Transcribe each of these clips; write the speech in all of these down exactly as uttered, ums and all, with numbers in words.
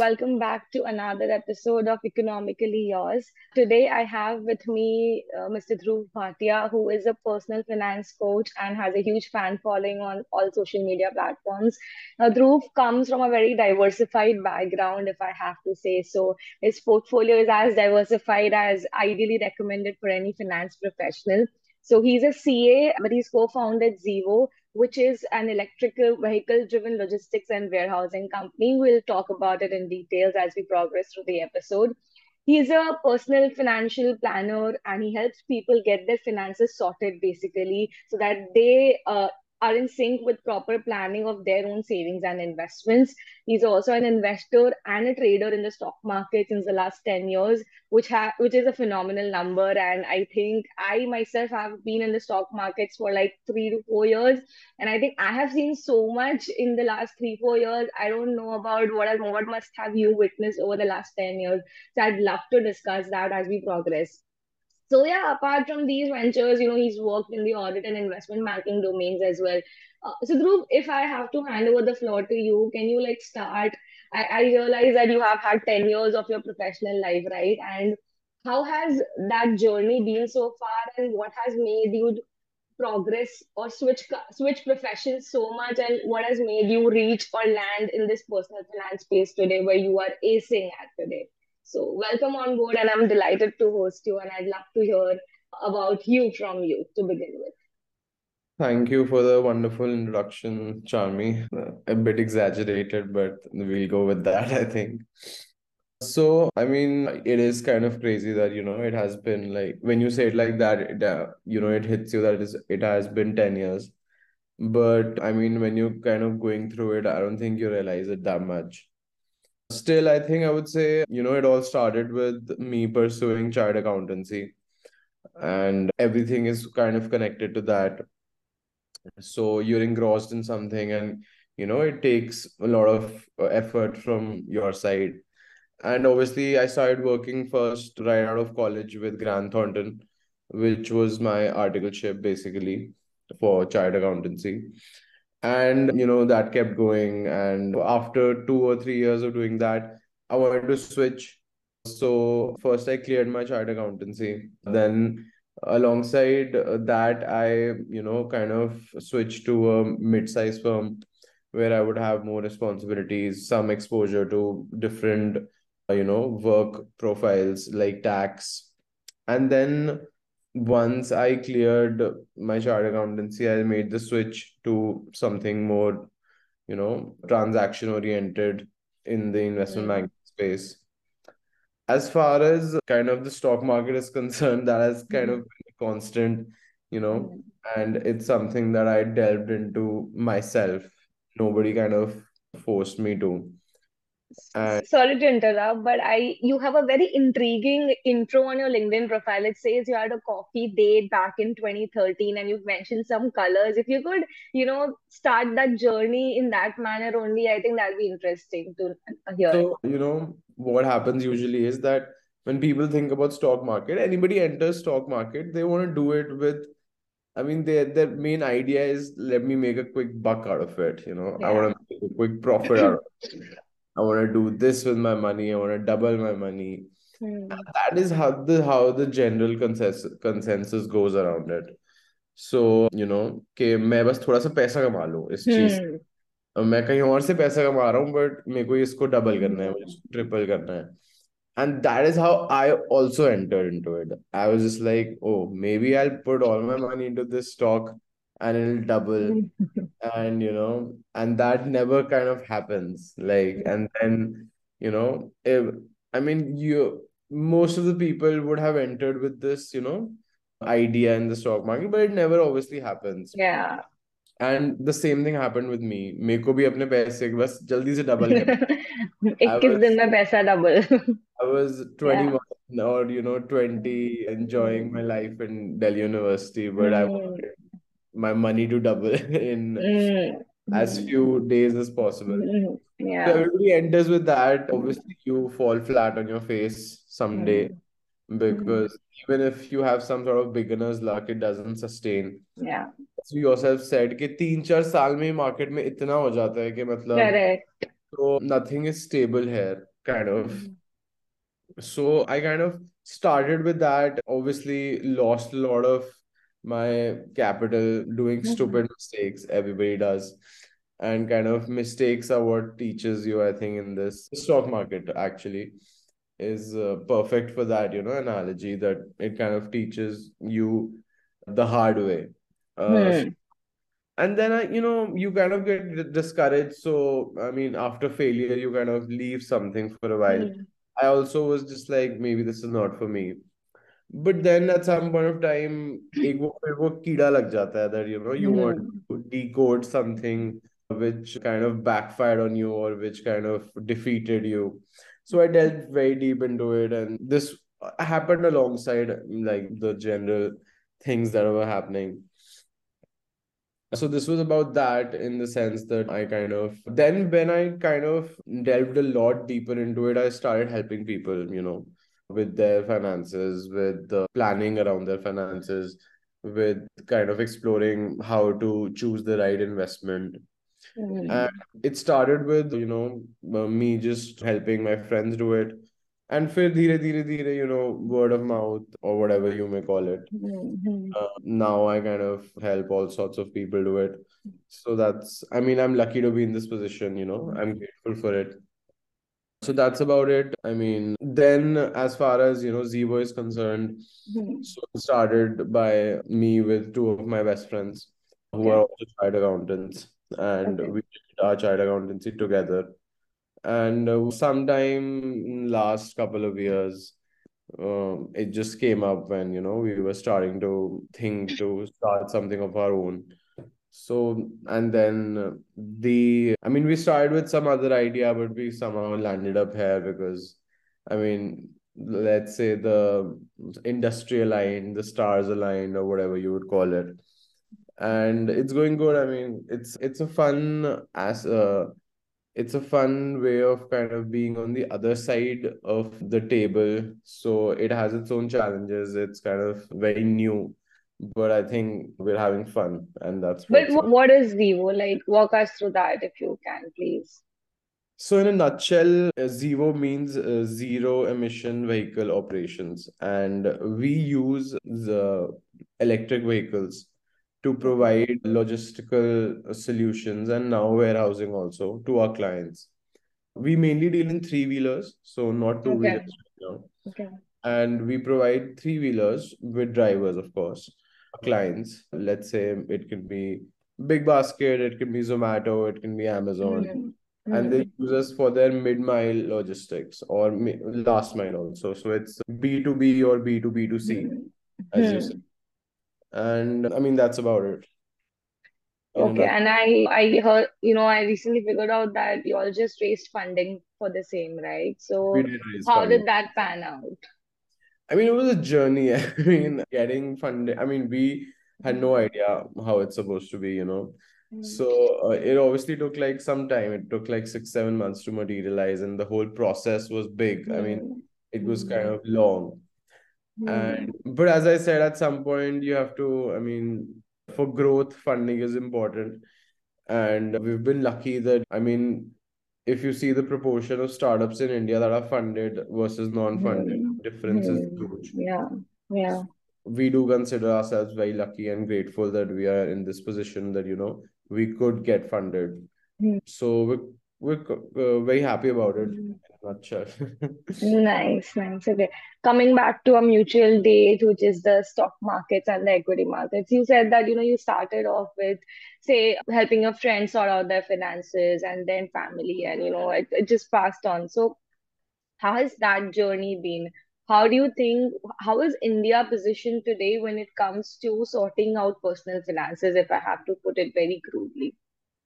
welcome back to another episode of Economically Yours. Today, I have with me uh, Mister Dhruv Bhatia, who is a personal finance coach and has a huge fan following on all social media platforms. Now, Dhruv comes from a very diversified background, if I have to say so. His portfolio is as diversified as ideally recommended for any finance professional. So he's a C A, but he's co-founded Zevo, which is an electrical vehicle driven logistics and warehousing company. We'll talk about it in details as we progress through the episode. He's a personal financial planner and he helps people get their finances sorted basically so that they uh, are in sync with proper planning of their own savings and investments. He's also an investor and a trader in the stock market since the last ten years, which ha- which is a phenomenal number. And I think I myself have been in the stock markets for like three to four years, and I think I have seen so much in the last three, four years. I don't know about what I, what must have you witnessed over the last ten years. So I'd love to discuss that as we progress. So yeah, apart from these ventures, you know, he's worked in the audit and investment banking domains as well. Uh, so Dhruv, if I have to hand over the floor to you, can you like start? I, I realize that you have had ten years of your professional life, right? And how has that journey been so far, and what has made you progress or switch co- switch professions so much, and what has made you reach or land in this personal finance space today where you are acing at today? So welcome on board, and I'm delighted to host you, and I'd love to hear about you from you to begin with. Thank you for the wonderful introduction, Charmy. Uh, A bit exaggerated, but we'll go with that, I think. So, I mean, it is kind of crazy that, you know, it has been like, when you say it like that, it, uh, you know, it hits you that it is, it has been ten years. But I mean, when you're kind of going through it, I don't think you realize it that much. Still, I think I would say, you know, it all started with me pursuing chartered accountancy, and everything is kind of connected to that. So you're engrossed in something, and you know it takes a lot of uh, effort from your side. And obviously I started working first right out of college with Grant Thornton, which was my articleship basically for chartered accountancy. And you know that kept going, and after two or three years of doing that, I wanted to switch. So first I cleared my chartered accountancy, then alongside uh, that I you know kind of switched to a mid-sized firm where I would have more responsibilities, some exposure to different uh, you know work profiles like tax. And then once I cleared my chartered accountancy, I made the switch to something more, you know, transaction oriented in the investment Mm, banking space. As far as kind of the stock market is concerned, that has kind of mm, been constant, you know, mm. and it's something that I delved into myself. Nobody kind of forced me to. And S- Sorry to interrupt, but I you have a very intriguing intro on your LinkedIn profile. It says you had a coffee date back in twenty thirteen and you've mentioned some colors. If you could, you know, start that journey in that manner only, I think that'd be interesting to uh, hear. so, you know, what happens usually is that when people think about stock market, anybody enters stock market, they want to do it with, I mean, their their main idea is let me make a quick buck out of it. You know, I Yeah. want to make a quick profit out of it. I want to do this with my money. I want to double my money. Hmm. That is how the how the general consensus consensus goes around it. So, you know, कि मैं बस थोड़ा सा पैसा कमा लूँ इस चीज Hmm. अब मैं कहीं और से पैसा कमा रहा हूँ बट मेरे को इसको डबल करना है मुझे Hmm. इसको ट्रिपल करना है. And that is how I also entered into it. I was just like, oh, maybe I'll put all my money into this stock and it'll double. And, you know, and that never kind of happens. Like, and then, you know, if, I mean, you, most of the people would have entered with this, you know, idea in the stock market, but it never obviously happens. Yeah. And the same thing happened with me. मेरे को भी अपने पैसे बस जल्दी से double करना. I इक्कीस was दिन में पैसा double. I was Yeah. twenty-one or you know twenty enjoying my life in Delhi University, but I Hmm. wanted my money to double in Hmm. as few days as possible. Hmm. So Yeah. everybody enters with that. Obviously, you fall flat on your face someday Hmm. Hmm. because even if you have some sort of beginner's luck, it doesn't sustain. Yeah. As you yourself said कि तीन चार साल में market में इतना हो जाता है कि मतलब Correct. तो nothing is stable here. kind of. Mhm. So I kind of started with that, obviously lost a lot of my capital doing Mhm. stupid mistakes. Everybody does. And kind of mistakes are what teaches you, I think, in this stock market actually is uh, perfect for that, you know, analogy that it kind of teaches you the hard way. Uh, Hmm. and then I, you know, you kind of get d- discouraged. So, I mean, after failure, you kind of leave something for a while. Hmm. I also was just like, maybe this is not for me. But then at some point of time, एक वो फिर वो कीड़ा लग जाता है that you know you want Hmm. to decode something which kind of backfired on you or which kind of defeated you. So I delved very deep into it, and this happened alongside like the general things that were happening. So this was about that in the sense that I kind of then when I kind of delved a lot deeper into it, I started helping people, you know, with their finances, with the planning around their finances, with kind of exploring how to choose the right investment. And Hmm. it started with, you know, uh, me just helping my friends do it. And फिर धीरे धीरे धीरे, you know, word of mouth or whatever you may call it, Hmm. uh, now I kind of help all sorts of people do it. So that's, I mean, I'm lucky to be in this position, you know, I'm grateful for it. So that's about it. I mean, then as far as, you know, Zevo is concerned, Hmm. so it started by me with two of my best friends who are Okay. also chartered accountants, and Okay. we did our chartered accountancy together. And uh, sometime last couple of years, um, it just came up when, you know, we were starting to think to start something of our own. So, and then uh, the, I mean, we started with some other idea, but we somehow landed up here because, I mean, let's say the industry aligned, the stars aligned, or whatever you would call it. And it's going good. I mean, it's it's a fun as uh, it's a fun way of kind of being on the other side of the table. So it has its own challenges. It's kind of very new, but I think we're having fun, and that's But what's. what is Vivo? Like, walk us through that if you can, please. So in a nutshell, uh, ZEVO means uh, zero emission vehicle operations, and we use the electric vehicles to Okay. provide logistical uh, solutions and now warehousing also to our clients. We mainly deal in three wheelers, so not two wheelers Okay. right now. Okay. And we provide three wheelers with drivers, of course, clients. Let's say it can be Big Basket, it can be Zomato, it can be Amazon, Hmm. and they Hmm. use us for their mid mile logistics or mi- last mile also. So it's B two B or B two B two C, Hmm. as you say. Hmm. And I mean, that's about it in a Okay. nutshell. And I I heard, you know, I recently figured out that you all just raised funding for the same, right? We So did raise how funding. did that pan out? I mean, it was a journey. I mean, getting funded. I mean, we had no idea how it's supposed to be, you know. Hmm. So uh, it obviously took like some time. It took like six, seven months to materialize, and the whole process was big. I mean, Hmm. it was kind Hmm. of long. And Hmm. but as I said, at some point you have to, I mean, for growth, funding is important. And we've been lucky that, I mean, if you see the proportion of startups in India that are funded versus non-funded, Hmm. difference is Hmm. huge. Yeah. Yeah. We do consider ourselves very lucky and grateful that we are in this position that, you know, we could get funded. So we're, we're uh, very happy about it Hmm. in a nutshell. Nice, nice. Okay. Coming back to a mutual date, which is the stock markets and the equity markets. You said that, you know, you started off with, say, helping your friends sort out their finances and then family, and, you know, it, it just passed on. So, how has that journey been? How do you think, how is India positioned today when it comes to sorting out personal finances, if I have to put it very crudely?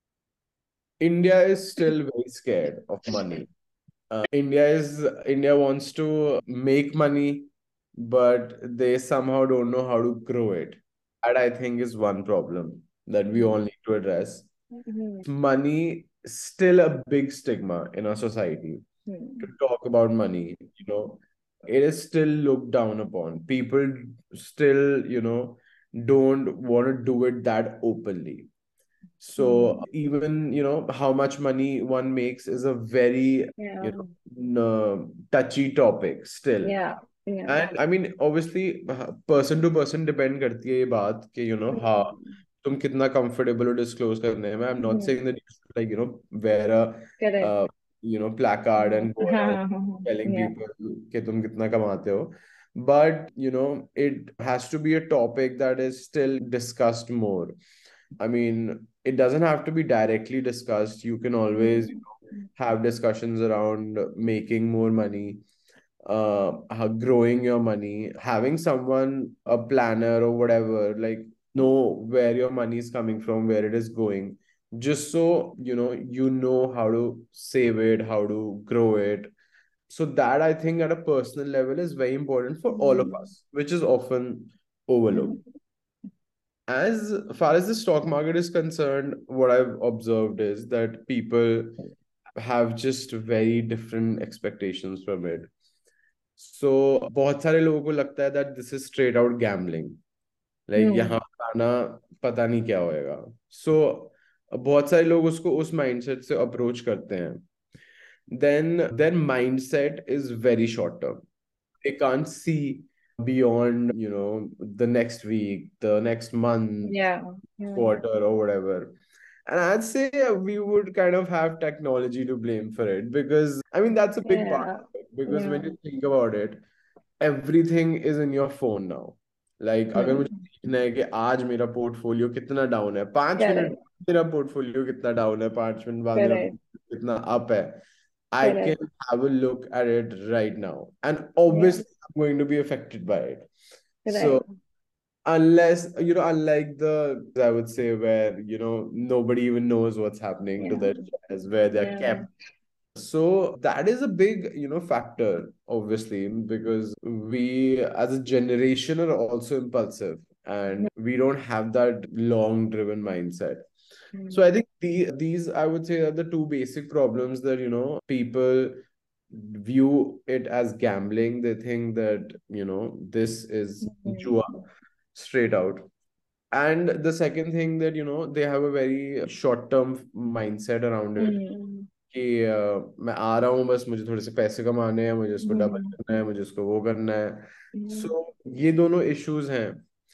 India is still very scared of money. Uh, India is India wants to make money, but they somehow don't know how to grow it. That I think is one problem that we all need to address. Mhm. Money is still a big stigma in our society to Mhm. talk about money, you know. It is still looked down upon. People still, you know, don't want to do it that openly. So even, you know, how much money one makes is a very, Yeah. you know, n- touchy topic still. Yeah. Yeah. And I mean, obviously, person to person depend करती है ये बात कि, you know, हाँ, तुम कितना comfortable हो disclose करने में. I'm not saying that you should, like, you know, wear a, Correct. uh, you know, placard and go around telling Yeah. people कि तुम कितना कमाते हो. But, you know, it has to be a topic that is still discussed more. I mean, it doesn't have to be directly discussed. You can always, you know, have discussions around making more money, uh, how growing your money, having someone, a planner or whatever, like know where your money is coming from, where it is going, just so you know, you know how to save it, how to grow it. So that I think at a personal level is very important for all of us, which is often overlooked. As far as the stock market is concerned, what I've observed is that people have just very different expectations from it. So बहुत सारे लोगों को लगता है that this is straight out gambling. Like यहाँ आना पता नहीं क्या होएगा. So बहुत सारे लोग उसको उस mindset से approach करते हैं. Then their mindset is very short term. They can't see beyond, you know, the next week, the next month, Yeah. Yeah. quarter, or whatever. And I'd say we would kind of have technology to blame for it because, I mean, that's a big part Yeah. of it. Because Yeah. when you think about it, everything is in your phone now. Like, अगर मुझे देखना है कि आज मेरा portfolio कितना down है, पांच मिनट Correct. मेरा पोर्टफोलियो कितना डाउन है, पांच मिनट बाद मेरा Correct. portfolio कितना अप है, I can Correct. have a look at it right now. And Yeah. obviously, I'm going to be affected by it. Right. So, unless, you know, unlike the, I would say, where, you know, nobody even knows what's happening to Yeah. their shares, where they're Yeah. kept. So, that is a big, you know, factor, obviously, because we as a generation are also impulsive and we don't have that long driven mindset. So I think the, these, I would say, are the two basic problems that, you know, people view it as gambling. They think that, you know, this is jua straight out. And the second thing that, you know, they have a very short-term mindset around it. Mm. कि uh, मैं आ रहा हूँ, बस मुझे थोड़े से पैसे कमाने हैं, मुझे इसको डबल Mm. करना है, मुझे इसको वो करना है. Mm. So ये दोनों issues हैं.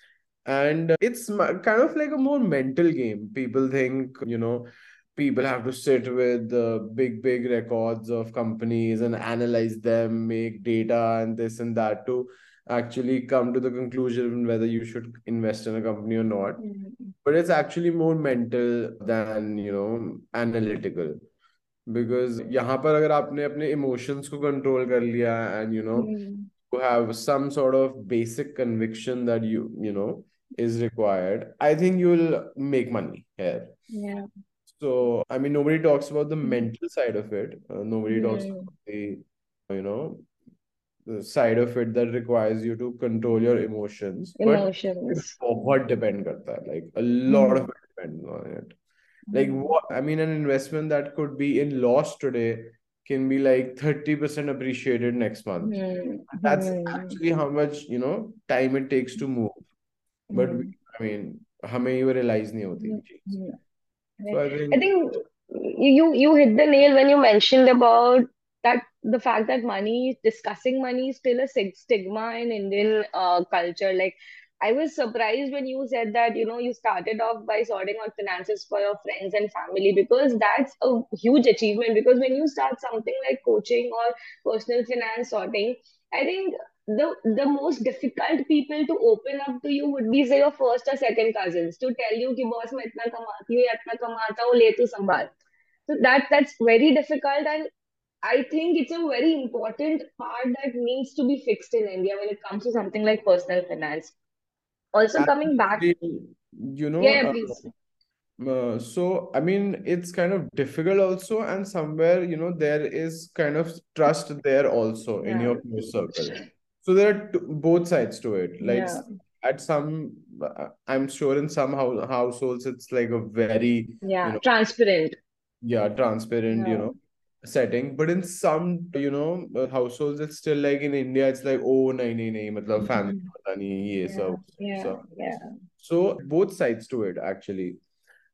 And uh, it's m- kind of like a more mental game. People think, you know, people have to sit with the big, big records of companies and analyze them, make data and this and that to actually come to the conclusion whether you should invest in a company or not. Mm. But it's actually more mental than, you know, analytical. Because यहाँ पर अगर आपने अपने emotions को control कर लिया and, you know, Mm. to have some sort of basic conviction that you you know is required, I think you'll make money here. Yeah. So I mean, nobody talks about the Mm. mental side of it. Uh, nobody talks Mm. about the, you know, the side of it that requires you to control your emotions. But it Emotions. बहुत depend करता है, like a lot of Mm. it depends on it. Like Mm. what, I mean, an investment that could be in loss today can be like thirty percent appreciated next month. Mm. That's Mm. actually how much, you know, time it takes to move. But we, Mm. I mean, हमें ये realize नहीं होती Mm. ये चीज. Mm. So Right. I I think, think you you hit the nail when you mentioned about that the fact that money, discussing money is still a sig- stigma in Indian uh, culture. Like I was surprised when you said that, you know, you started off by sorting out finances for your friends and family because that's a huge achievement. Because when you start something like coaching or personal finance sorting, I think the the most difficult people to open up to you would be say your first or second cousins to tell you कि boss मैं इतना कमाती हूँ या इतना कमाता हूँ ले तू संभाल. So that that's very difficult, and I think it's a very important part that needs to be fixed in India when it comes to something like personal finance. Also coming back, absolutely, you know, yeah, yeah, uh, please. uh, so I mean, it's kind of difficult also, and somewhere, you know, there is kind of trust there also in Yeah, your close circle. So there are t both sides to it. Like yeah, at some, uh, I'm sure in some hou- households, it's like a very, you yeah, know, transparent. yeah, transparent, you Yeah, know, setting. But in some, you know, uh, households, it's still like in India, it's like, oh, nahi, nahi, nahi, matlab family Mhm. पता नहीं, ये Yeah, सब, yeah, सब. yeah. So both sides to it, actually.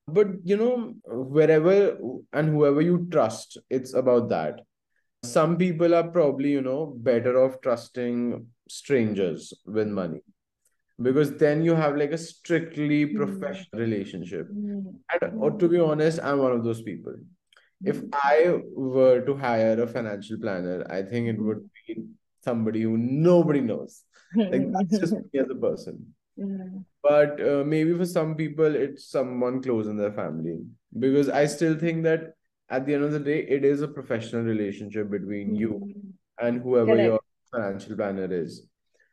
But you know, wherever and whoever you trust, it's about that. Some people are probably, you know, better off trusting strangers with money, because then you have like a strictly Hmm. professional relationship. Hmm. And or Hmm. to be honest, I'm one of those people. If Hmm. I were to hire a financial planner, I think it would be somebody who nobody knows. Like that's just Hmm. me as a person. Hmm. But uh, maybe for some people, it's someone close in their family. Because I still think that at the end of the day, it is a professional relationship between you Hmm. and whoever Correct. your financial planner is.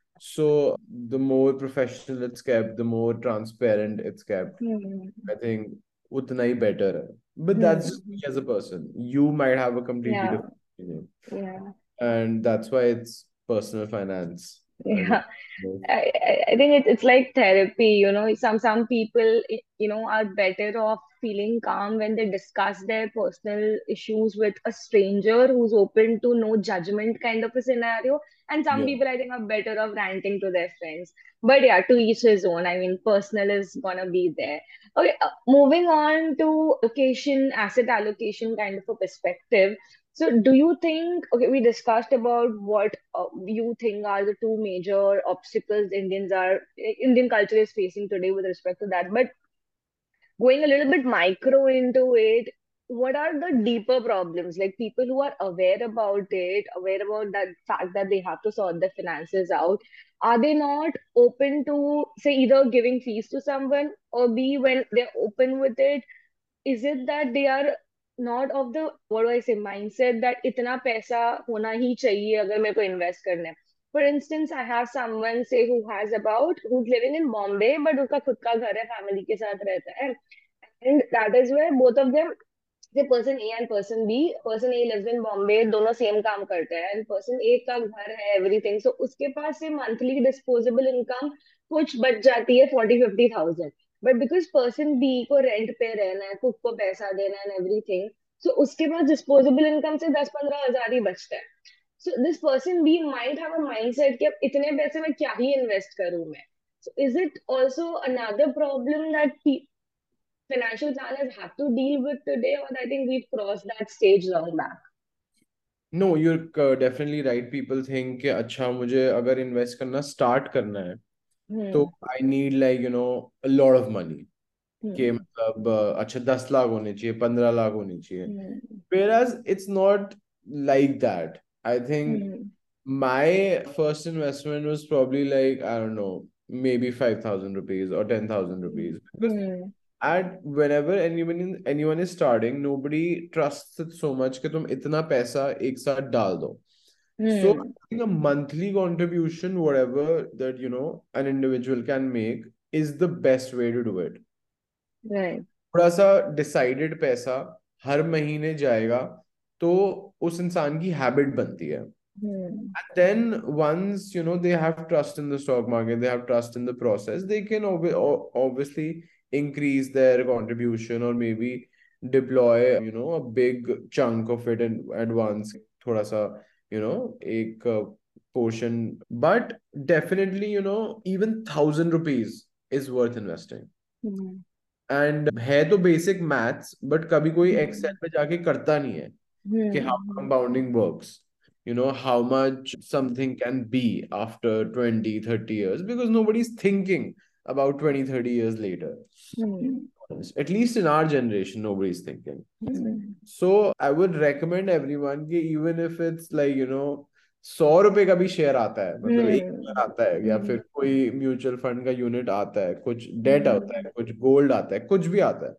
So the more professional it's kept, the more transparent it's kept. Hmm. I think utna hi better hai. But that's just me Hmm. as a person. You might have a completely Yeah. different opinion. Yeah. And that's why it's personal finance. I Yeah. mean, I, I I think it, it's like therapy, you know. Some some people, i- you know, are better off feeling calm when they discuss their personal issues with a stranger who's open to no judgment kind of a scenario. And some yeah. people, I think, are better off ranting to their friends. But yeah, to each his own. I mean, personal is gonna be there. Okay, uh, moving on to allocation, asset allocation kind of a perspective. So, do you think, okay, we discussed about what uh, you think are the two major obstacles Indians are, Indian culture is facing today with respect to that. But going a little bit micro into it, what are the deeper problems? Like people who are aware about it, aware about that fact that they have to sort their finances out, are they not open to, say, either giving fees to someone or B, when they're open with it? Is it that they are not of the, what do I say, mindset that इतना पैसा होना ही चाहिए अगर मेरे को invest करना है. For instance, I have someone say who has about who's living in Bombay, but उसका खुद का घर है, family के साथ रहता है, and that is where both of them, the person A and person B, person A lives in Bombay, दोनों सेम काम करते हैं, and person A का घर है, everything, so उसके पास से monthly disposable income कुछ बच जाती है forty fifty thousand. But because person B को रेंट पे रहना है, कुक को पैसा देना है, एवरीथिंग, सो उसके पास डिस्पोजेबल इनकम से दस पंद्रह हजार ही बचता है. So this person B might have a mindset कि अब इतने पैसे में क्या ही इन्वेस्ट करूं मैं. So is it also another problem that pe- financial planners have to deal with today, or I think we've crossed that stage long back? No, you're uh, definitely right. People think कि अच्छा मुझे अगर invest करना start करना है तो Hmm. I need like you know a lot of money. कि Hmm. मतलब uh, अच्छा दस लाख होने चाहिए, पंद्रह लाख होने चाहिए. Hmm. Whereas it's not like that. I think Hmm. my first investment was probably like, I don't know, maybe five thousand rupees or ten thousand rupees. Because Hmm. at whenever anyone in, anyone is starting, nobody trusts it so much कि तुम इतना पैसा एक साथ डाल दो. So I Hmm. think a monthly contribution, whatever that you know an individual can make, is the best way to do it. Right. थोड़ा सा डिसाइडेड पैसा हर महीने जाएगा तो उस इंसान की हैबिट बनती है. Hmm. And then once you know they have trust in the stock market, they have trust in the process, they can obvi- o- obviously increase their contribution or maybe deploy you know a big chunk of it in at once. थोड़ा सा you know एक uh, portion, but definitely you know even thousand rupees is worth investing. Hmm. And है तो basic maths, but कभी कोई Excel Hmm. पे जाके करता नहीं है कि how Hmm. Compounding works, you know how much something can be after twenty thirty years, because nobody's thinking about twenty thirty years later. Hmm. At least in our generation nobody's thinking. Hmm. So I would recommend everyone कि even if it's like you know सौ रुपए का भी share आता है, मतलब एक share Hmm. आता है, या Hmm. फिर कोई म्यूचुअल फंड का यूनिट आता है, कुछ डेट आता है, Hmm. कुछ गोल्ड आता है, कुछ भी आता है.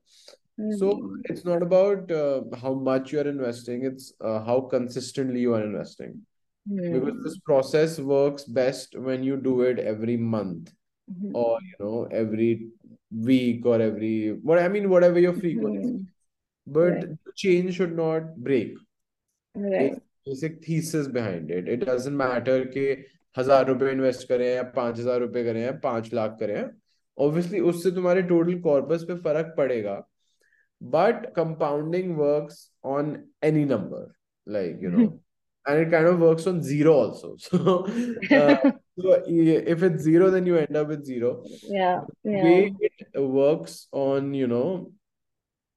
So Hmm. it's not about uh, how much you are investing, it's uh, how consistently you are investing. Because this Hmm. process works best when you do it every month or Hmm. you know every week or every what I mean whatever your frequency. Hmm. But Right. the chain should not break. It's Right. basic thesis behind it. It doesn't matter कि हजार रुपए invest करें या पांच हजार रुपए करें या पांच लाख करें. Obviously उससे तुम्हारे टोटल कॉर्पस पे फर्क पड़ेगा, but compounding works on any number, like you know and it kind of works on zero also. So uh, so if it's zero then you end up with zero. Yeah. The Yeah. way it works on you know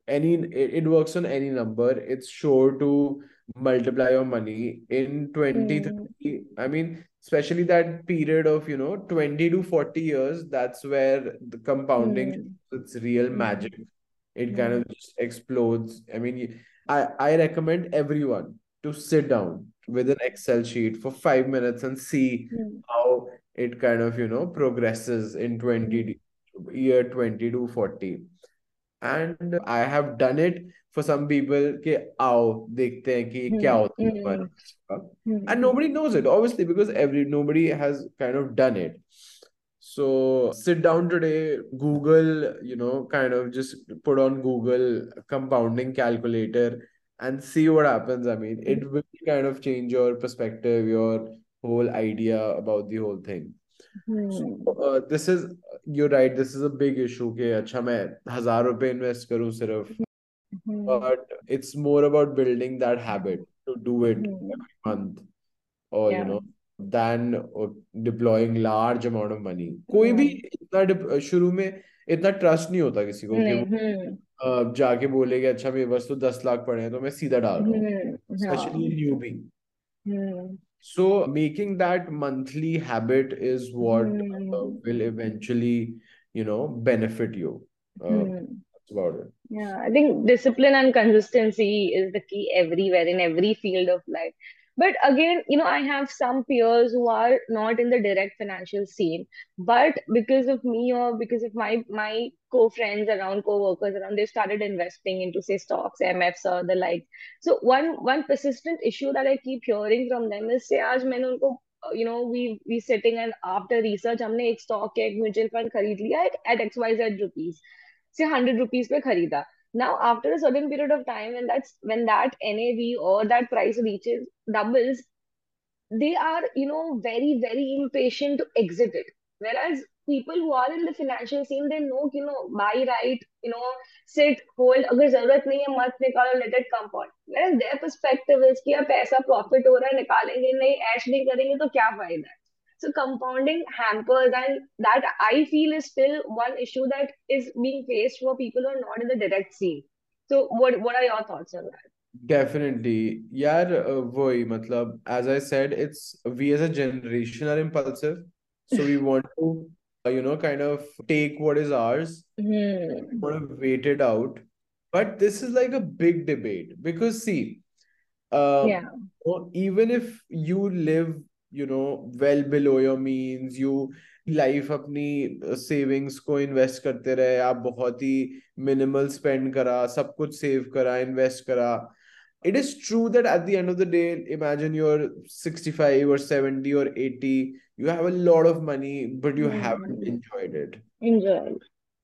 any it, it works on any number. It's sure to multiply your money in twenty Hmm. thirty. I mean, especially that period of, you know, twenty to forty years, that's where the compounding, Hmm. it's real Hmm. magic. It kind Hmm. of just explodes. I mean, y- I, I recommend everyone to sit down with an Excel sheet for five minutes and see Hmm. how it kind of, you know, progresses in Hmm. twenty year twenty to forty. And I have done it for some people कि आओ देखते हैं कि क्या Hmm. होता है Hmm. तुम्हारे साथ. Hmm. And nobody knows it obviously because every nobody has kind of done it. So sit down today, Google, you know, kind of just put on Google compounding calculator and see what happens. I mean, it will kind of change your perspective, your whole idea about the whole thing. Hmm. Uh, this is, you're right, this is a big issue कि अच्छा मैं हजार रुपए invest करूं सिर्फ, Hmm. but it's more about building that habit to do it Hmm. every month, or you Yeah. know, than uh, deploying large amount of money. कोई भी Hmm. इतना dip- शुरू में इतना ट्रस्ट नहीं होता किसी को कि नहीं. वो Hmm. uh, जाके बोले कि अच्छा मेरे पास तो दस लाख पड़े हैं तो मैं सीधा डाल रहा हूँ, Hmm. especially Yeah. newbie. Hmm. So making that monthly habit is what uh, Hmm. will eventually, you know, benefit you. Uh, Hmm. that's about it. Yeah, I think discipline and consistency is the key everywhere in every field of life. But again, you know, I have some peers who are not in the direct financial scene, but because of me or because of my my co-friends around, co-workers around, they started investing into say stocks, M Fs or the like. So one one persistent issue that I keep hearing from them is say आज मैंने उनको you know we we sitting and after research हमने एक stock एक mutual fund खरीद लिया at X Y Z rupees say hundred rupees पे खरीदा. Now, after a certain period of time, when that's when that N A V or that price reaches doubles, they are, you know, very, very impatient to exit it. Whereas people who are in the financial scene, they know, you know, buy right, you know, sit, hold. अगर जरूरत नहीं है मत निकालो, let it compound. Whereas their perspective is कि यार पैसा profit हो रहा है निकालेंगे नहीं, ऐश नहीं करेंगे तो क्या फायदा है? So compounding hampers, and that I feel is still one issue that is being faced for people who are not in the direct scene. So what what are your thoughts on that? Definitely. यार uh, वही मतलब, as I said, it's we as a generation are impulsive. So we want to, uh, you know, kind of take what is ours, Hmm. want to wait it out. But this is like a big debate because see, uh, Yeah. or even if you live, you know, well below your means, you life अपनी savings को invest करते रहे, आप बहुत ही minimal spend करा, सब कुछ save करा, इन्वेस्ट करा. It is true that at the end of the day, imagine you're sixty-five or seventy or eighty, you have a lot of money, but you haven't Hmm. enjoyed it. Enjoy.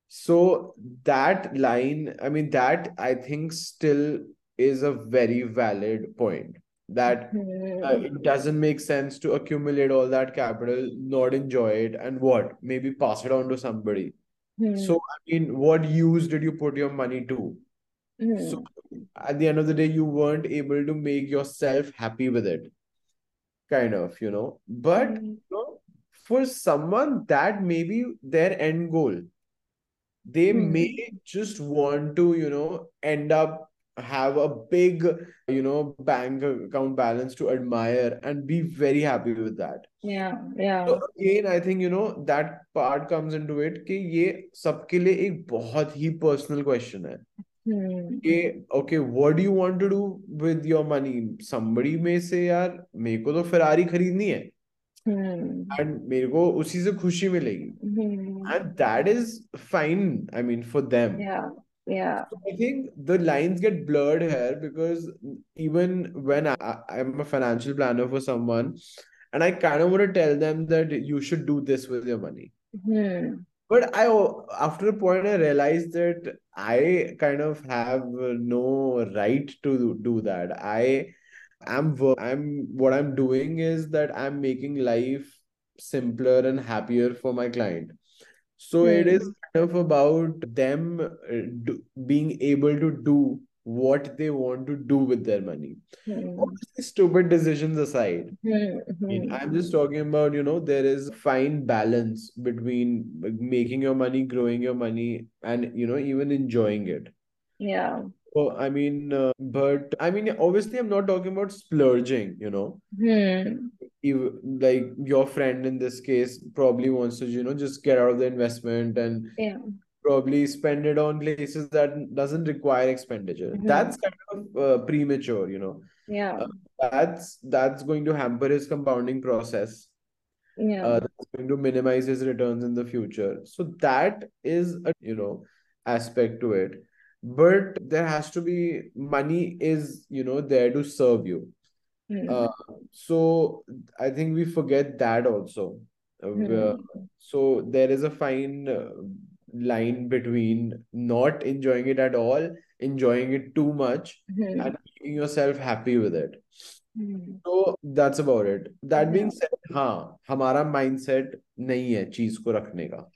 So that line, I mean, that I think still is a very valid point. That uh, Hmm. it doesn't make sense to accumulate all that capital, not enjoy it, and what? Maybe pass it on to somebody. So, Hmm. I mean, what use did you put your money to? So, Hmm. at the end of the day, you weren't able to make yourself happy with it, kind of, you know. But, Hmm. you know, for someone, that may be their end goal. They may Hmm. just want to, you know, end up have a big, you know, bank account balance to admire and be very happy with that. Yeah. So Yeah. again, I think, you know, that part comes into it कि ये सबके लिए एक बहुत ही personal question है Hmm. कि okay, what do you want to do with your money? Somebody में से यार मेरे को तो Ferrari खरीदनी है Hmm. and मेरे को उसी से खुशी मिलेगी, Hmm. and that is fine, I mean, for them. Yeah. Yeah. I think the lines get blurred here because even when I, I'm a financial planner for someone, and I kind of want to tell them that you should do this with your money. Hmm. But I, after a point, I realized that I kind of have no right to do that. I am, wo- I'm, what I'm doing is that I'm making life simpler and happier for my client. So it is Hmm. kind of about them uh, do, being able to do what they want to do with their money. Hmm. Obviously, stupid decisions aside, Hmm. mean, Hmm. I'm just talking about, you know, there is fine balance between making your money, growing your money, and, you know, even enjoying it. Yeah. So, I mean, uh, but I mean, obviously, I'm not talking about splurging, you know. Hmm. You, like your friend in this case probably wants to, you know, just get out of the investment and Yeah. probably spend it on places that doesn't require expenditure. That's Hmm. kind of uh, premature, you know. Yeah. Uh, that's that's going to hamper his compounding process. Yeah. Uh, that's going to minimize his returns in the future. So that is a, you know, aspect to it. But there has to be money is, you know, there to serve you. Uh, Hmm. so I think we forget that also. Uh, where- Hmm. so there is a fine uh, line between not enjoying it at all, enjoying it too much, Hmm. and making yourself happy with it. Hmm. So that's about it. That Yeah. being said, हाँ हमारा mindset नहीं है चीज को रखने का.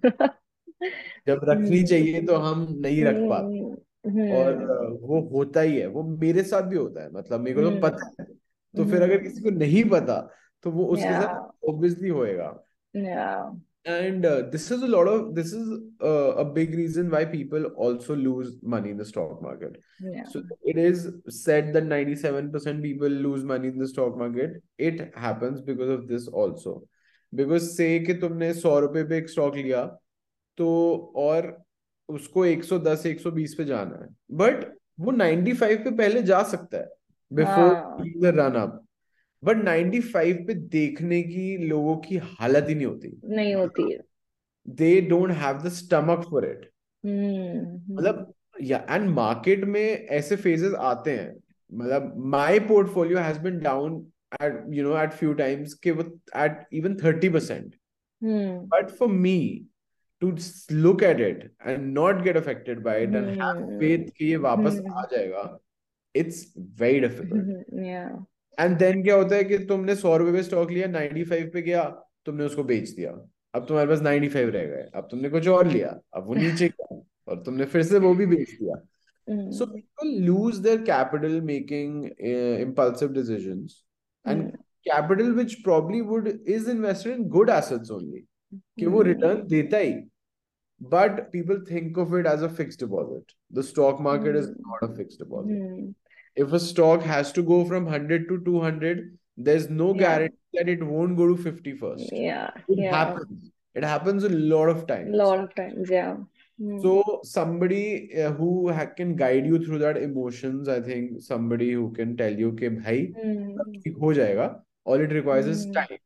जब रखनी Hmm. चाहिए तो हम नहीं रख पाते. Hmm. और Hmm. अ, वो होता ही है, वो मेरे साथ भी होता है, मतलब मेरे को तो Hmm. पता है. तो फिर अगर किसी Hmm. को नहीं पता तो वो उसके साथ Yeah. ऑब्वियसली होएगा. Yeah. And uh, this is a lot of this is uh, a big reason why people also lose money in the stock market. Yeah. So it is said that ninety-seven percent people lose money in the stock market. It happens because of this also. Because say कि तुमने सौ रुपए पे एक stock लिया, तो और उसको एक सौ दस एक सौ बीस पे जाना है, बट वो नाइन्टी फाइव पे पहले जा सकता है बिफोर हाँ. The run up. But ninety five पे देखने की लोगों की हालत ही नहीं होती. नहीं होती है. They don't have the stomach for it. Hmm. Hmm. मतलब या एंड मार्केट में ऐसे फेजेस आते हैं. मतलब my portfolio has been down at you know at few times के वो at even thirty percent. Hmm. But for me to s- look at it and not get affected by it and have hmm. faith कि ये वापस आ हम्म. जाएगा, it's very difficult. Yeah. And then क्या होता है कि तुमने सौ रुपए पे स्टॉक लिया, नाइन्टी फाइव पे गया, तुमने उसको बेच दिया, अब तुम्हारे पास नाइन्टी फाइव रह गए, अब तुमने कुछ और लिया, अब वो नीचे गया और तुमने फिर से वो भी बेच दिया. So hmm. people lose their capital making uh, impulsive decisions, and hmm. capital which probably would is invested in good assets only, कि वो हम्म. रिटर्न देता ही. But people think of it as a fixed deposit. The stock market is hmm. not a fixed deposit. Hmm. If a stock has to go from one hundred to two hundred, there's no Yeah. guarantee that it won't go to fifty first. Yeah. It Yeah. happens. It happens a lot of times. Lot of times. Yeah. Hmm. So somebody uh, who ha- can guide you through that emotions, I think somebody who can tell you कि भाई सब हम्म. ठीक हो जाएगा. All it requires is hmm. time.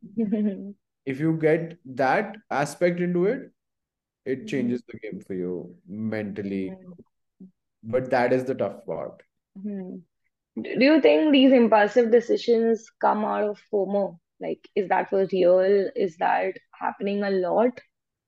If you get that aspect into it, it changes the game for you mentally. But that is the tough part. Hmm. Do you think these impulsive decisions come out of FOMO? Like, is that for real? Is that happening a lot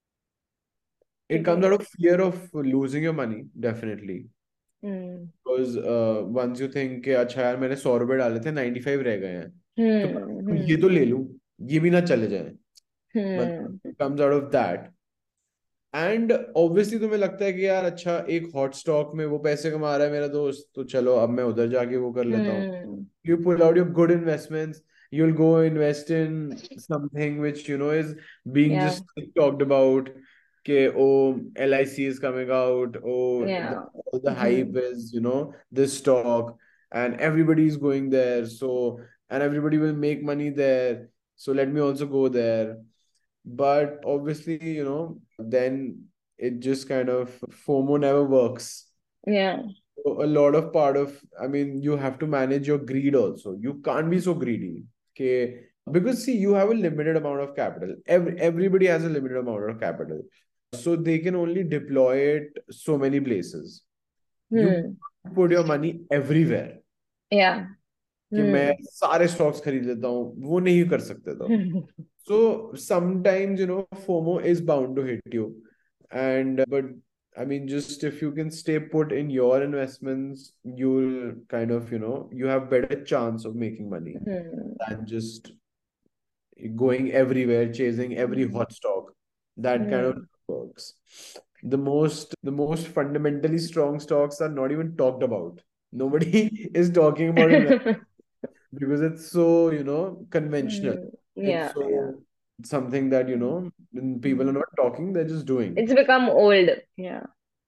It comes today? out of fear of losing your money, definitely. Hmm. Because uh, once you think कि अच्छा यार मैंने सौ रुपए डाले थे, ninety five रह गए हैं, Hmm. तो ये Hmm. तो ले लूं, ये भी ना चले जाए. मतलब Hmm. it comes out of that. And obviously तुम्हें लगता है कि यार अच्छा एक हॉट स्टॉक में वो पैसे कमा रहा है मेरा दोस्त, तो चलो अब मैं उधर जाके वो कर लेता हूँ. Hmm. You pull out your good investments, you'll go invest in something which you know is being Yeah. just talked about. Okay, oh, L I C is coming out. Oh, the, Yeah. all the hype Hmm. is, you know, this stock, and everybody is going there. So, and everybody will make money there. So let me also go there. But obviously, you know, then it just kind of FOMO never works. Yeah. So a lot of part of, I mean, you have to manage your greed also. You can't be so greedy. Okay. Because see, you have a limited amount of capital. Every, everybody has a limited amount of capital. So they can only deploy it so many places. You Hmm. put your money everywhere. Yeah. कि मैं Hmm. सारे stocks खरीद लेता हूँ, वो नहीं कर सकते तो. So sometimes, you know, FOMO is bound to hit you. And, but I mean, just if you can stay put in your investments, you'll kind of, you know, you have better chance of making money Hmm. than just going everywhere, chasing every Hmm. hot stock. That kind of Hmm. works. The most, the most fundamentally strong stocks are not even talked about. Nobody is talking about it because it's so, you know, conventional. Hmm. It's Yeah. Yeah. so something that, you know, when people are Hmm. not talking, they're just doing. It's become old. Yeah.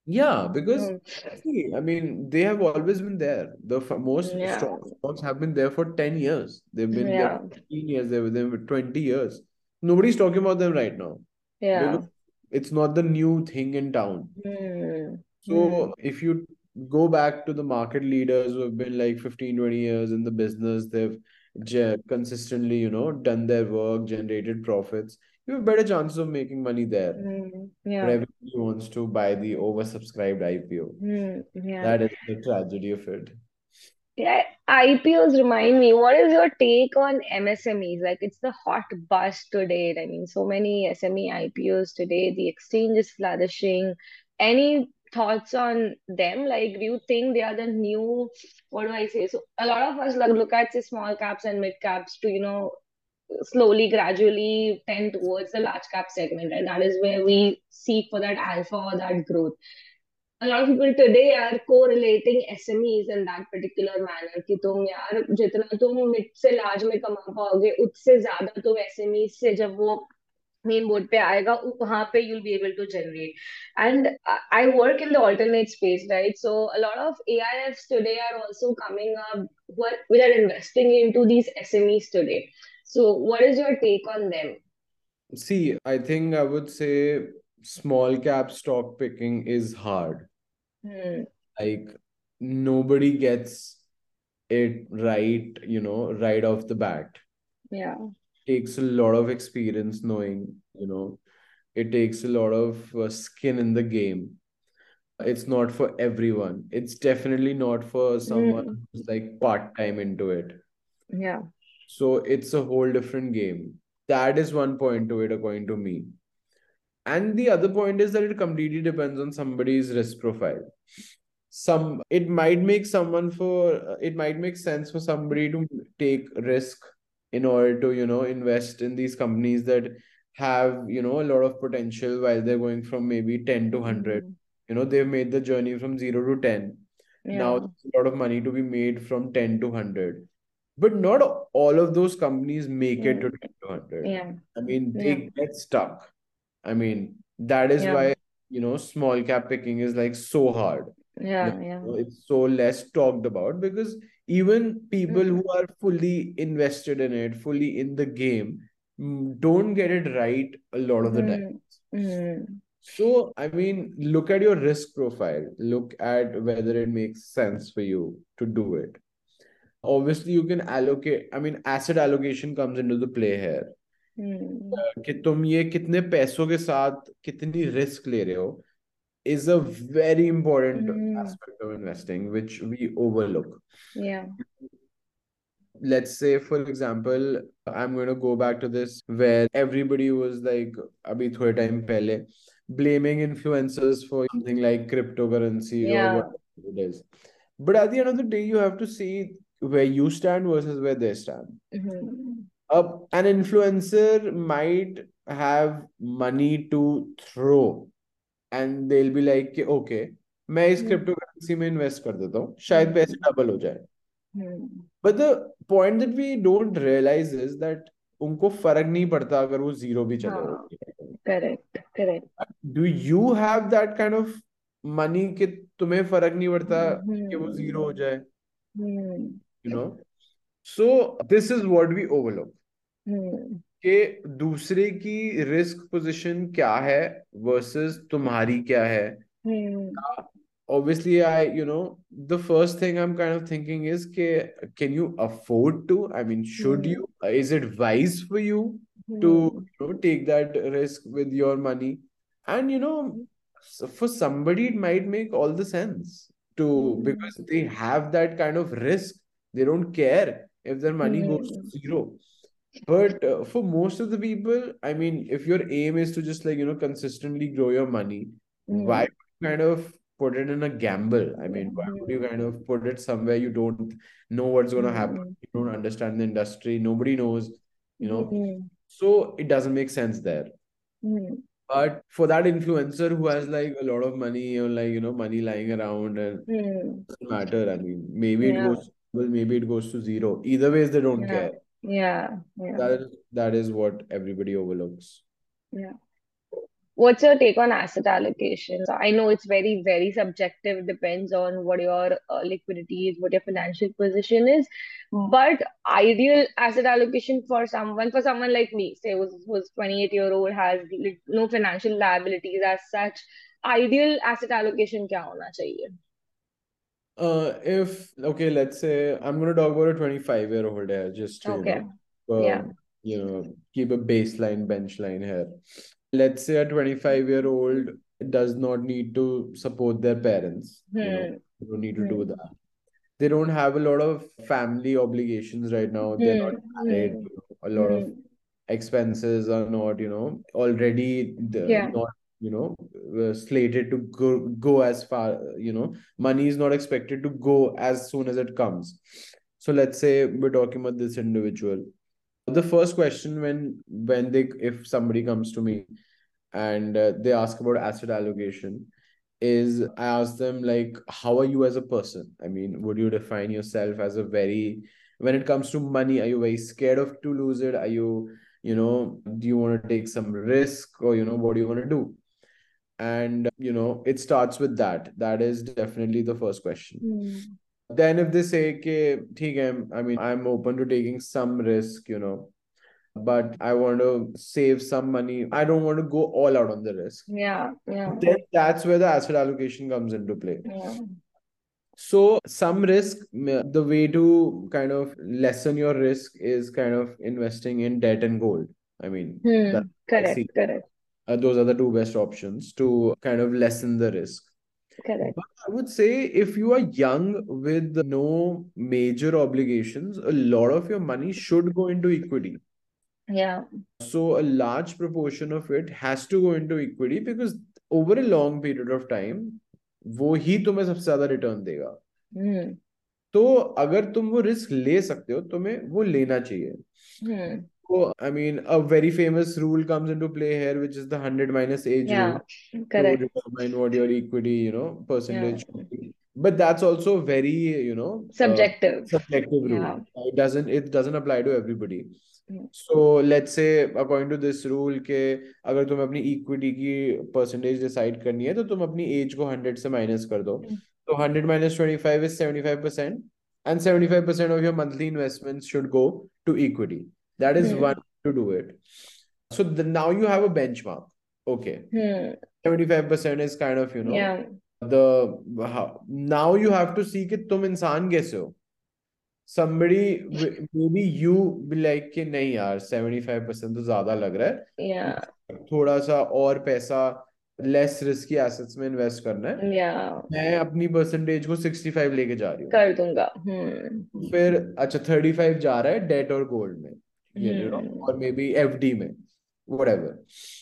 Yeah, because Mm, see, I mean, they have always been there. The f- most yeah, strong stocks have been there for ten years. They've been there yeah, for fifteen years. They were there for twenty years. Nobody's talking about them right now because yeah. it's not the new thing in town. Mm, mm, So if you go back to the market leaders who have been like fifteen, twenty years in the business, they've ge- consistently, you know, done their work, generated profits, you have better chances of making money there. mm, But yeah, everybody wants to buy the oversubscribed I P O. mm, yeah. That is the tragedy of it. Yeah, I P Os remind me, what is your take on M S M Es? Like, it's the hot buzz today. I mean, so many S M E I P Os today. The exchange is flourishing. Any thoughts on them? Like, do you think they are the new, what do I say? So, a lot of us like look at say small caps and mid caps to, you know, slowly, gradually tend towards the large cap segment, and that is where we seek for that alpha or that growth. A lot of people today are correlating S M Es in that particular manner कि तुम यार जितना तुम mid से large में कमा पाओगे उससे ज्यादा तुम S M Es से जब वो मेन बोर्ड पे आएगा उ- वहां पे you'll be able to generate. And I I work in the alternate space, right? So a lot of A I Fs today are also coming up who are, who are investing into these S M Es today. So what is your take on them? See, I think I would say small cap stock picking is hard. Hmm. Like nobody gets it right, you know, right off the bat. Yeah. Takes a lot of experience knowing, you know, it takes a lot of uh, skin in the game. It's not for everyone. It's definitely not for someone Hmm. who's like part-time into it. Yeah. So it's a whole different game. That is one point to it, according to me. And the other point is that it completely depends on somebody's risk profile. Some it might make someone for it might make sense for somebody to take risk in order to, you know, invest in these companies that have, you know, a lot of potential while they're going from maybe ten to one hundred. Hmm. You know, they've made the journey from zero to ten. Now Yeah. there's a lot of money to be made from ten to one hundred. But not all of those companies make it Hmm. to ten to one hundred. Yeah. I mean, Yeah. they get stuck. I mean, that is Yeah. why, you know, small cap picking is like so hard. Like, Yeah. Yeah. you know, it's so less talked about because even people Mm, who are fully invested in it, fully in the game, mm, don't get it right a lot of the time. mm, mm, So, I mean, look at your risk profile, look at whether it makes sense for you to do it. Obviously, you can allocate, I mean, asset allocation comes into the play here. mm, कि तुम ये कितने पैसों के साथ कितनी risk ले रहे हो is a very important mm, aspect of investing which we overlook. yeah. Let's say, for example, I'm going to go back to this where everybody was like abhi thode time pehle blaming influencers for something like cryptocurrency or Yeah. whatever it is, but at the end of the day you have to see where you stand versus where they stand. Mm, Uh, an influencer might have money to throw and they'll be like कि, okay, मैं इस mm, crypto currency में invest कर देता हूँ शायद पैसे mm, double हो जाए. mm. But the point that we don't realize is that उनको फर्क नहीं पड़ता अगर वो जीरो भी चले हाँ, हो. correct, correct. Do you have that kind of money कि तुम्हें फर्क नहीं पड़ता कि वो जीरो हो Mm, जाए, mm, you know? So this is what we overlook. mm, कि दूसरे की रिस्क पोजीशन क्या है वर्सेस तुम्हारी क्या है. mm, Obviously, I, you know, the first thing I'm kind of thinking is कि, can you afford to? I mean, should mm, you? Is it wise for you to, mm, you know, take that risk with your money? And, you know, so for somebody, it might make all the sense to, mm, because they have that kind of risk. They don't care if their money goes to mm, zero. But uh, for most of the people, I mean, if your aim is to just like, you know, consistently grow your money, why mm, would you kind of put it in a gamble? I mean, why would you mm, kind of put it somewhere you don't know what's going to happen? mm, You don't understand the industry. Nobody knows, you know. mm, So it doesn't make sense there. mm, But for that influencer who has like a lot of money or like, you know, money lying around and mm. doesn't matter. I mean, maybe it Yeah, goes, well, maybe it goes to zero. Either ways, they don't yeah, care. yeah, yeah, That is that is what everybody overlooks. yeah. What's your take on asset allocation? So I know it's very, very subjective, depends on what your uh, liquidity is, what your financial position is. But ideal asset allocation for someone, for someone like me, say who's, who's twenty-eight year old, has like, no financial liabilities as such, ideal asset allocation क्या होना चाहिए? Uh, if okay, let's say I'm gonna talk about a twenty-five year old here, just to you Okay. know, Yeah. um, you know, keep a baseline bench line here. Let's say a twenty-five year old does not need to support their parents. You know, Hmm. they don't need to do Hmm. that. They don't have a lot of family obligations right now. They're not Hmm. married. Hmm. You know, a lot of Hmm. expenses are not, you know, already the, Yeah. not, you know, uh, slated to go, go as far, you know, money is not expected to go as soon as it comes. So let's say we're talking about this individual. The first question when when they if somebody comes to me and uh, they ask about asset allocation is I ask them like, how are you as a person? I mean, would you define yourself as a very, when it comes to money, are you very scared of to lose it? Are you, you know, do you want to take some risk, or, you know, what do you want to do? And, you know, it starts with that. That is definitely the first question. Hmm. Then if they say, okay, theek hai, I mean, I'm open to taking some risk, you know, but I want to save some money. I don't want to go all out on the risk. Yeah. Yeah. Then that's where the asset allocation comes into play. Yeah. So some risk, m- the way to kind of lessen your risk is kind of investing in debt and gold. I mean, that Hmm. I Correct. see. Correct. Uh, those are the two best options to kind of lessen the risk. Correct. But I would say if you are young with no major obligations, a lot of your money should go into equity. Yeah. So a large proportion of it has to go into equity because over a long period of time वो ही तुम्हें सबसे ज्यादा return देगा. Hmm. तो अगर तुम वो risk ले सकते हो तुम्हें वो लेना चाहिए. Hmm. So I mean a very famous rule comes into play here, which is the one hundred minus age Yeah. rule to Correct. determine what your equity, you know, Yeah. percentage should be. But that's also very, you know, uh, Subjective. subjective rule. Yeah. It doesn't it doesn't apply to everybody. Hmm. So let's say according to this rule के अगर तुम्हें अपनी equity की percentage decide करनी है तो तुम अपनी एज को हंड्रेड से माइनस कर दो. तो hundred minus twenty-five is seventy-five percent, and seventy-five percent of your monthly investments should go to equity. That is Hmm. one to do it. So the, now you have a benchmark. Okay. Hmm. seventy-five percent is kind of, you know, Yeah. the how, now you have to see कि तुम इंसान कैसे हो. Somebody wi- maybe you be like कि नहीं यार seventy-five percent तो ज्यादा लग रहा है. Yeah. थोड़ा सा और पैसा लेस रिस्की एसेट्स में इन्वेस्ट करना है. Yeah. मैं अपनी परसेंटेज को sixty-five लेके जा रही हूँ. कर दूंगा. Hmm. फिर अच्छा thirty-five जा रहा है डेट और गोल्ड में, you know, Hmm. और मे बी एफडी में, whatever.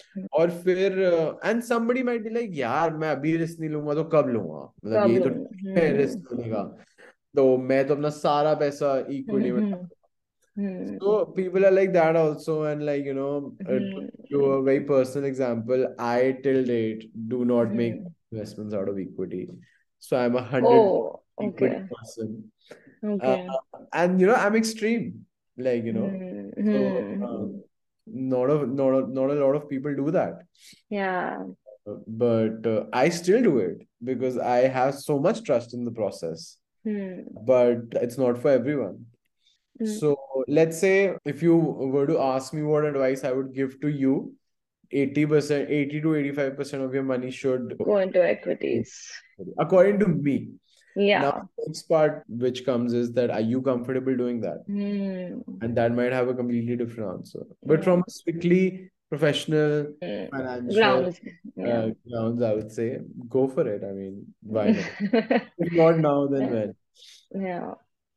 और फिर and somebody might be like यार मैं अभी रिस्क नहीं लूंगा तो कब लूंगा, मतलब कब यही तो लूंगा. है Hmm. रिस्क लेने का. तो मैं तो अपना सारा पैसा Hmm. इक्विटी में. Hmm. Hmm. So people are like that also, and like you know, uh, to Hmm. give you a very personal example, I till date do not make Hmm. investments out of equity. So I'm a hundred Oh, equity okay. person, uh, Okay. and you know I'm extreme, like you know. Hmm. So Hmm. um, not a not a, not a lot of people do that. Yeah. Uh, but uh, I still do it because I have so much trust in the process. Hmm. But it's not for everyone. Hmm. So let's say if you were to ask me what advice I would give to you, eighty percent, eighty to eighty-five percent of your money should Go into equities. according to me. Now, Yeah. the next part which comes is that are you comfortable doing that? Hmm. And that might have a completely different answer. But Yeah. from a strictly professional, Hmm. financial Grounds. Yeah. uh, grounds, I would say go for it. I mean, why not? If not now, then when? Yeah.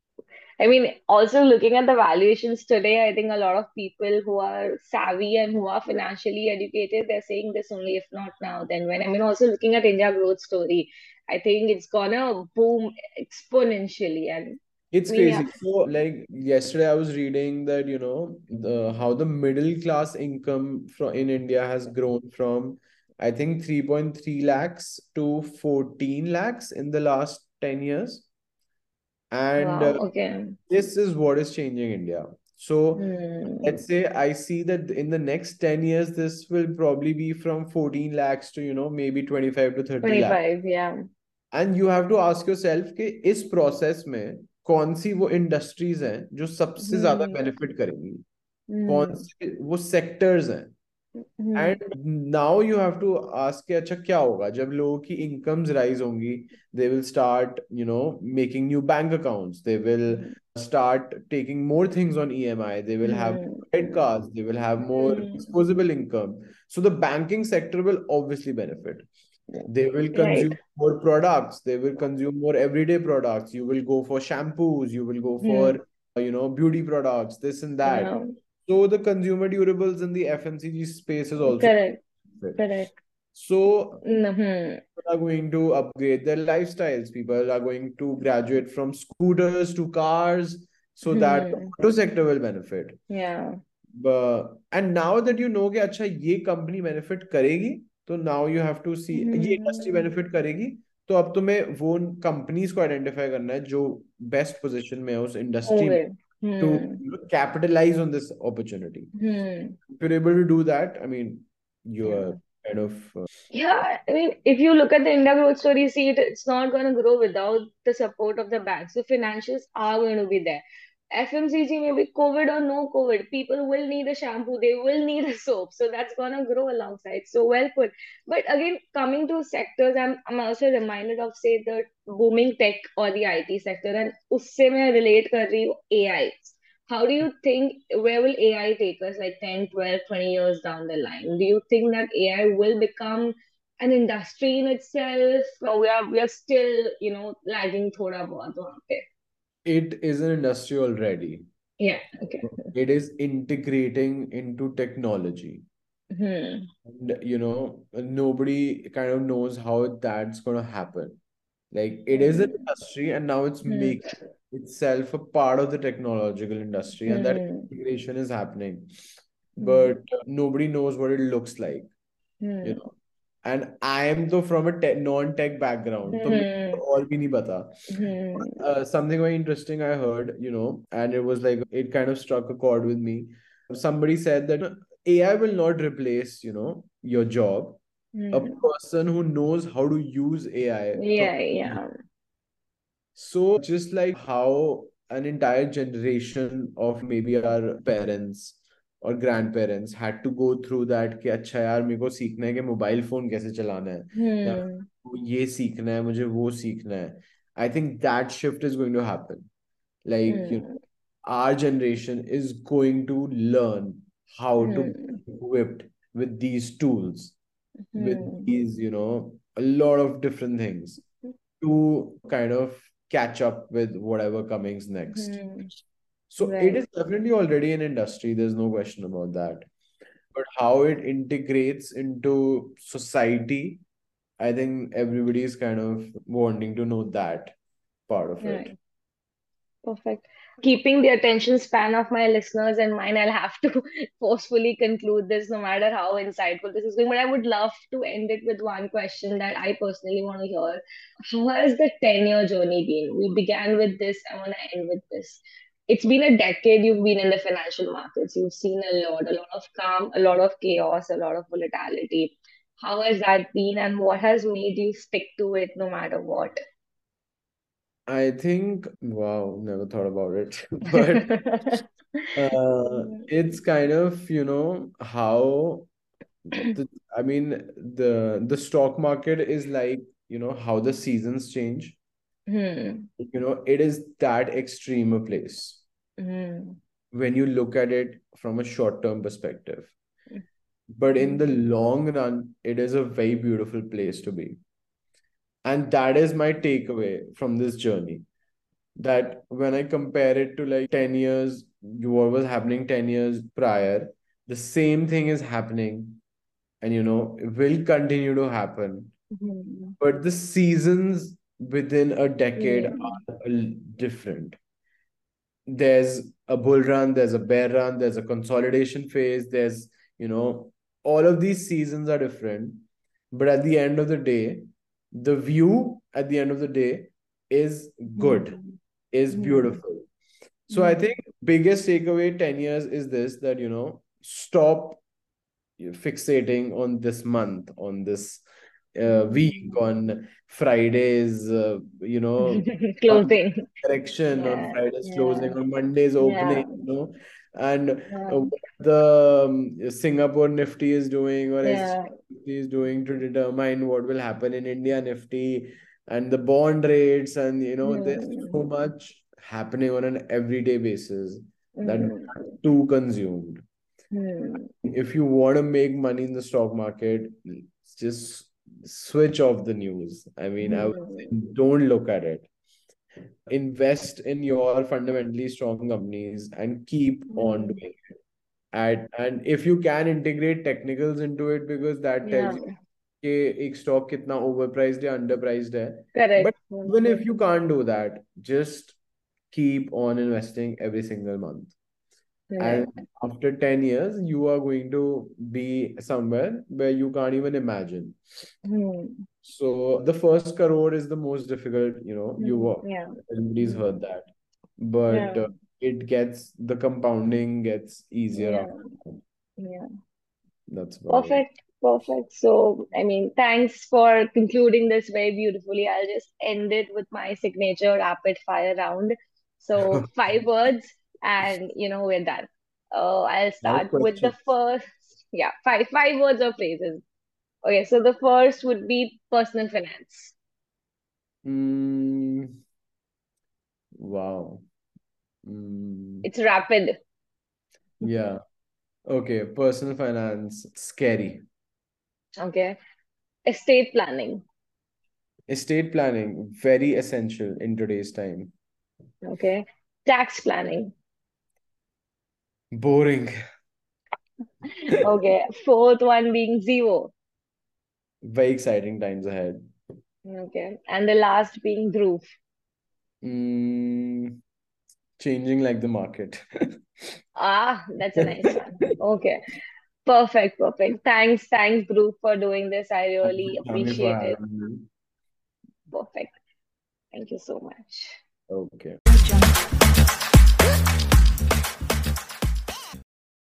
I mean, also looking at the valuations today, I think a lot of people who are savvy and who are financially educated, they're saying this only if not now, then when. I mean, also looking at India growth story, I think it's gonna boom exponentially. And It's I mean, yeah, crazy. So, like yesterday, I was reading that, you know, the how the middle class income from in India has grown from, I think, three point three lakhs to fourteen lakhs in the last ten years. And uh, wow, okay. this is what is changing India. So Hmm. let's say I see that in the next ten years, this will probably be from fourteen lakhs to, you know, maybe twenty-five to thirty lakhs. twenty-five, yeah. And you have to ask yourself कि इस process में कौन सी वो industries हैं जो सबसे ज्यादा Hmm. benefit करेंगी, कौन Hmm. से वो sectors हैं. Hmm. And now you have to ask कि अच्छा क्या होगा जब लोगों की incomes rise होंगी. They will start, you know, making new bank accounts. They will start taking more things on E M I. They will have Hmm. credit cards. They will have more Hmm. disposable income. So the banking sector will obviously benefit. They will Right. consume more products. They will consume more everyday products. You will go for shampoos. You will go Hmm. for, you know, beauty products, this and that. Yeah. So the consumer durables in the F M C G space is also Correct. benefit. Correct. So Mm-hmm. people are going to upgrade their lifestyles. People are going to graduate from scooters to cars so that the Hmm. auto sector will benefit. Yeah. But and now that you know कि अच्छा ये company benefit करेगी, तो now you have to see ये industry Hmm. benefit करेगी, तो अब तुम्हें वो companies को identify करना है जो best position में है उस industry में Okay. to Hmm. you know, capitalize on this opportunity. Hmm. If you're able to do that, I mean, you Yeah. are kind of uh, Yeah, I mean, if you look at the India growth story, see it, it's not going to grow without the support of the banks. The financials are going to be there. F M C G, maybe COVID or no COVID, people will need a shampoo, they will need a soap. So that's going to grow alongside. So well put. But again, coming to sectors, I'm, I'm also reminded of, say, the booming tech or the I T sector. And usse mein relate kar rahi hu A I. How do you think, where will A I take us like ten, twelve, twenty years down the line? Do you think that A I will become an industry in itself? Or we are we are still, you know, lagging thoda bahut wahan pe? it is an industry already. Yeah, okay. It is integrating into technology. Hmm. And, you know, nobody kind of knows how that's going to happen. Like, it is an Hmm. industry, and now it's Hmm. making itself a part of the technological industry, and that Hmm. integration is happening. Hmm. But nobody knows what it looks like, you Hmm. know. And I am though from a te non-tech background, तो Hmm. मुझे और भी नहीं पता. Hmm. Uh, something very interesting I heard, you know, and it was like it kind of struck a chord with me. Somebody said that A I will not replace, you know, your job. A Hmm. person who knows how to use A I. Yeah, yeah. So just like how an entire generation of maybe our parents or grandparents had to go through that कि अच्छा यार मेरे को सीखना है कि mobile phone कैसे चलाना है या Hmm. ये सीखना है मुझे वो सीखना है. I think that shift is going to happen. Like, you Hmm. know, our generation is going to learn how to Hmm. be equipped with these tools, with Hmm. these, you know, a lot of different things to kind of catch up with whatever comes next. Hmm. So it Right. is definitely already an industry, there's no question about that. But how it integrates into society, I think everybody is kind of wanting to know that part of it. Right. Perfect. Keeping the attention span of my listeners in mind, I'll have to forcefully conclude this, no matter how insightful this is going. But I would love to end it with one question that I personally want to hear. How has the ten year journey been? We began with this, I want to end with this. It's been a decade you've been in the financial markets. You've seen a lot, a lot of calm, a lot of chaos, a lot of volatility. How has that been, and what has made you stick to it no matter what? I think, wow, never thought about it. But uh, it's kind of, you know, how the, I mean, the the stock market is like, you know, how the seasons change. Hmm. You know, it is that extreme a place Hmm. when you look at it from a short-term perspective. But in the Hmm. long run, it is a very beautiful place to be. And that is my takeaway from this journey. That when I compare it to like ten years, what was happening ten years prior, the same thing is happening and you know, it will continue to happen. Hmm. But the seasons within a decade Hmm. are a different. There's a bull run, there's a bear run, there's a consolidation phase, there's, you know, all of these seasons are different. But at the end of the day, the view at the end of the day is good, Hmm. is Hmm. beautiful. So I Hmm. think biggest takeaway ten years is this, that, you know, stop fixating on this month, on this uh, week, Hmm. on Fridays, uh, you know, one Clothing. correction, on Yeah, Friday's yeah, closing, on Monday's opening, yeah, you know, and uh, yeah, what the um, Singapore Nifty is doing or S G yeah. Nifty is doing to determine what will happen in India Nifty, and the bond rates, and you know, there's Hmm. so much happening on an everyday basis that we Hmm. are too consumed. Hmm. If you want to make money in the stock market, just switch off the news. I mean, I would say Hmm. don't look at it. Invest in your fundamentally strong companies and keep on Hmm. doing it. At, and if you can integrate technicals into it, because that tells Yeah, you कि एक stock कितना overpriced या underpriced है. correct. But even if you can't do that, just keep on investing every single month. Yeah. And after ten years, you are going to be somewhere where you can't even imagine. Hmm. So the first crore is the most difficult, you know, Hmm. you Yeah. everybody's Hmm. heard that. But Yeah. uh, it gets, the compounding gets easier Yeah. after that. Yeah. That's about it. Perfect. Perfect. So, I mean, thanks for concluding this very beautifully. I'll just end it with my signature rapid fire round. So, five words, and you know, we're done. Uh, I'll Five start with the questions. first, yeah, five five words or phrases. Okay, so the first would be personal finance. Mm, wow. Mm, It's rapid. yeah. Okay. Personal finance, scary. Okay. Estate planning. Estate planning, very essential in today's time. Okay. Tax planning. Boring. Okay. Fourth one being zero. Very exciting times ahead. Okay. And the last being Dhruv. Mm, changing like the market. Ah, that's a nice one. Okay. Perfect, perfect. Thanks, thanks, Dhruv, for doing this. I really Thank you for appreciate it. having me. Perfect. Thank you so much. Okay.